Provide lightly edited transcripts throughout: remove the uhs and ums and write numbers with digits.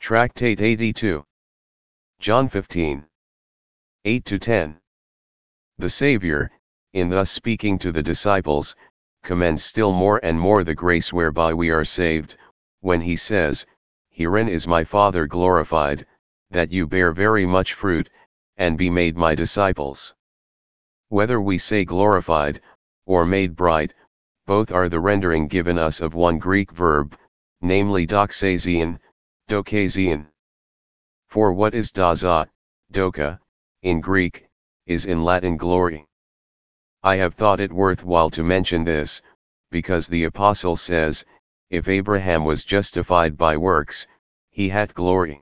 Tractate 82. John 15. 8-10. The Savior, in thus speaking to the disciples, commends still more and more the grace whereby we are saved, when he says, "Herein is my Father glorified, that you bear very much fruit, and be made my disciples." Whether we say glorified, or made bright, both are the rendering given us of one Greek verb, namely doxazion, dokazion. For what is doxa, doka, in Greek, is in Latin glory. I have thought it worth while to mention this, because the Apostle says, if Abraham was justified by works, he hath glory.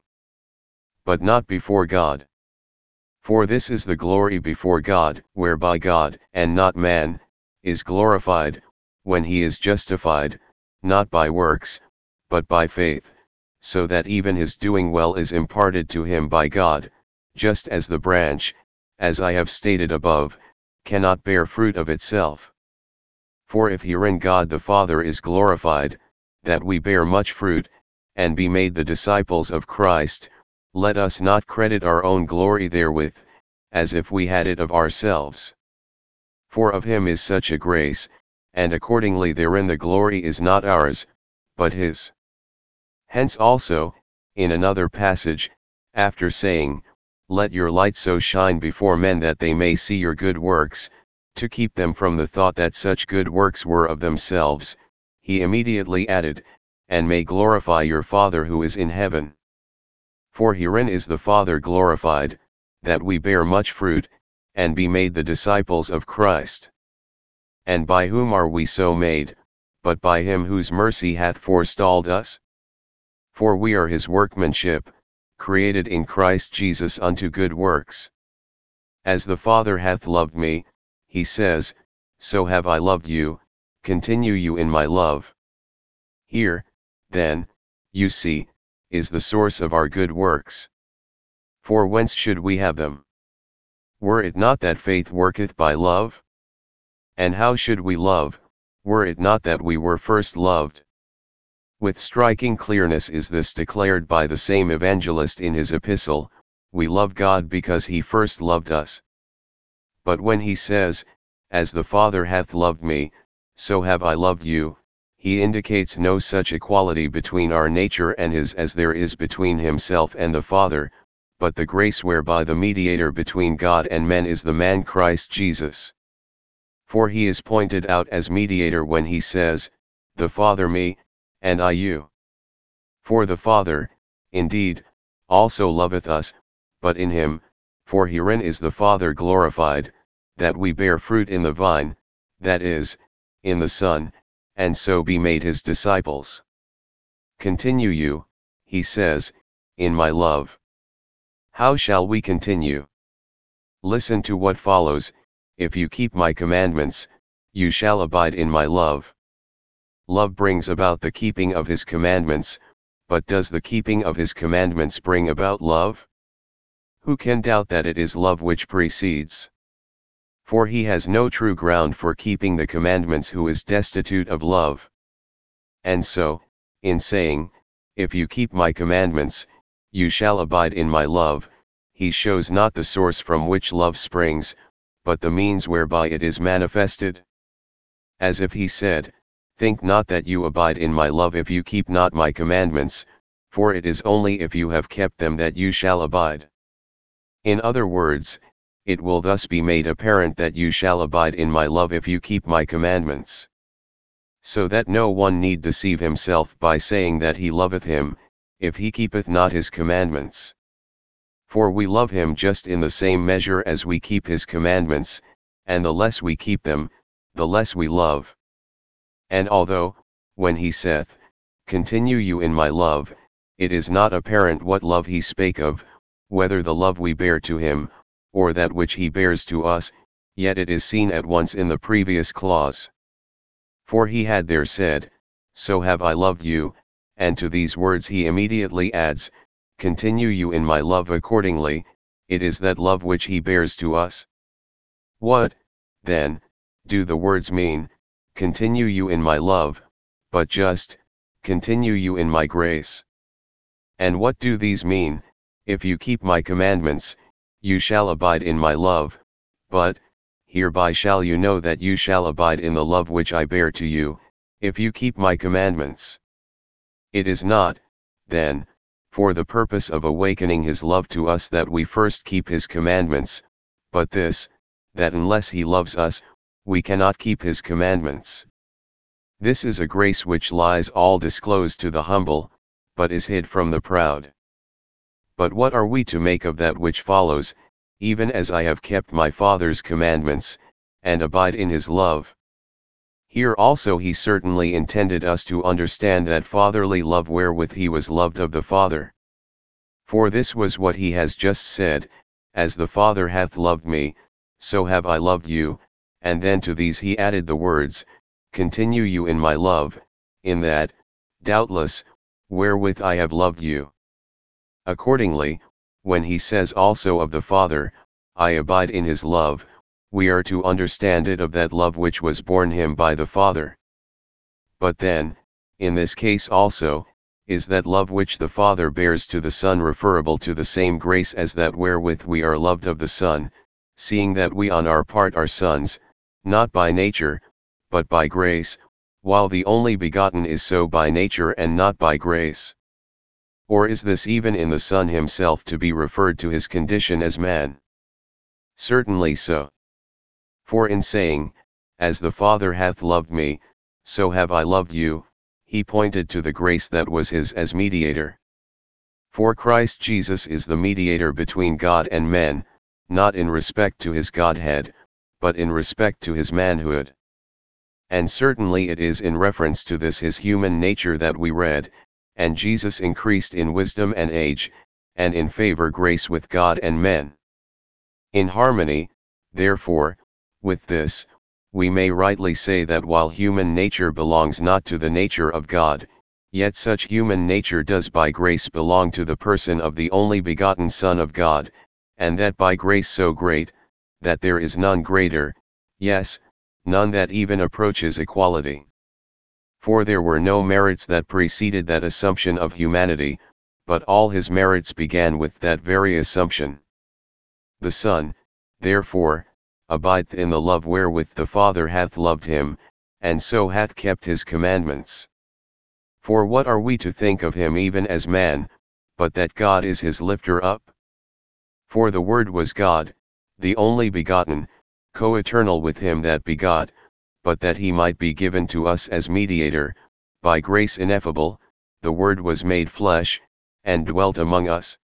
But not before God. For this is the glory before God, whereby God, and not man, is glorified, when he is justified, not by works, but by faith, so that even his doing well is imparted to him by God, just as the branch, as I have stated above, cannot bear fruit of itself. For if herein God the Father is glorified, that we bear much fruit, and be made the disciples of Christ, let us not credit our own glory therewith, as if we had it of ourselves. For of him is such a grace, and accordingly therein the glory is not ours, but his. Hence also, in another passage, after saying, "Let your light so shine before men that they may see your good works," to keep them from the thought that such good works were of themselves, he immediately added, "and may glorify your Father who is in heaven." For herein is the Father glorified, that we bear much fruit, and be made the disciples of Christ. And by whom are we so made, but by him whose mercy hath forestalled us? For we are his workmanship, created in Christ Jesus unto good works. As the Father hath loved me, he says, so have I loved you, continue you in my love. Here, then, you see, is the source of our good works. For whence should we have them? Were it not that faith worketh by love? And how should we love, were it not that we were first loved? With striking clearness is this declared by the same evangelist in his epistle, we love God because he first loved us. But when he says, as the Father hath loved me, so have I loved you, he indicates no such equality between our nature and his as there is between himself and the Father, but the grace whereby the mediator between God and men is the man Christ Jesus. For he is pointed out as mediator when he says, the Father me, and I you. For the Father, indeed, also loveth us, but in him, for herein is the Father glorified, that we bear fruit in the vine, that is, in the Son, and so be made his disciples. Continue you, he says, in my love. How shall we continue? Listen to what follows, if you keep my commandments, you shall abide in my love. Love brings about the keeping of his commandments, but does the keeping of his commandments bring about love? Who can doubt that it is love which precedes? For he has no true ground for keeping the commandments who is destitute of love. And so, in saying, if you keep my commandments, you shall abide in my love, he shows not the source from which love springs, but the means whereby it is manifested. As if he said, think not that you abide in my love if you keep not my commandments, for it is only if you have kept them that you shall abide. In other words, it will thus be made apparent that you shall abide in my love if you keep my commandments. So that no one need deceive himself by saying that he loveth him, if he keepeth not his commandments. For we love him just in the same measure as we keep his commandments, and the less we keep them, the less we love. And although, when he saith, continue you in my love, it is not apparent what love he spake of, whether the love we bear to him, or that which he bears to us, yet it is seen at once in the previous clause. For he had there said, so have I loved you, and to these words he immediately adds, continue you in my love accordingly, it is that love which he bears to us. What, then, do the words mean, continue you in my love, but just, continue you in my grace? And what do these mean? If you keep my commandments, you shall abide in my love, but, hereby shall you know that you shall abide in the love which I bear to you, if you keep my commandments. It is not, then, for the purpose of awakening his love to us that we first keep his commandments, but this, that unless he loves us, we cannot keep his commandments. This is a grace which lies all disclosed to the humble, but is hid from the proud. But what are we to make of that which follows, even as I have kept my Father's commandments, and abide in his love? Here also he certainly intended us to understand that fatherly love wherewith he was loved of the Father. For this was what he has just said, as the Father hath loved me, so have I loved you, and then to these he added the words, continue you in my love, in that, doubtless, wherewith I have loved you. Accordingly, when he says also of the Father, I abide in his love, we are to understand it of that love which was borne him by the Father. But then, in this case also, is that love which the Father bears to the Son referable to the same grace as that wherewith we are loved of the Son, seeing that we on our part are sons, not by nature, but by grace, while the only begotten is so by nature and not by grace? Or is this even in the Son himself to be referred to his condition as man? Certainly so. For in saying, as the Father hath loved me, so have I loved you, he pointed to the grace that was his as mediator. For Christ Jesus is the mediator between God and men, not in respect to his Godhead, but in respect to his manhood. And certainly it is in reference to this his human nature that we read, and Jesus increased in wisdom and age, and in favor grace with God and men. In harmony, therefore, with this, we may rightly say that while human nature belongs not to the nature of God, yet such human nature does by grace belong to the person of the only begotten Son of God, and that by grace so great, that there is none greater, yes, none that even approaches equality. For there were no merits that preceded that assumption of humanity, but all his merits began with that very assumption. The Son, therefore, abideth in the love wherewith the Father hath loved him, and so hath kept his commandments. For what are we to think of him even as man, but that God is his lifter up? For the Word was God, the only begotten, co-eternal with him that begot, but that he might be given to us as mediator, by grace ineffable, the Word was made flesh, and dwelt among us.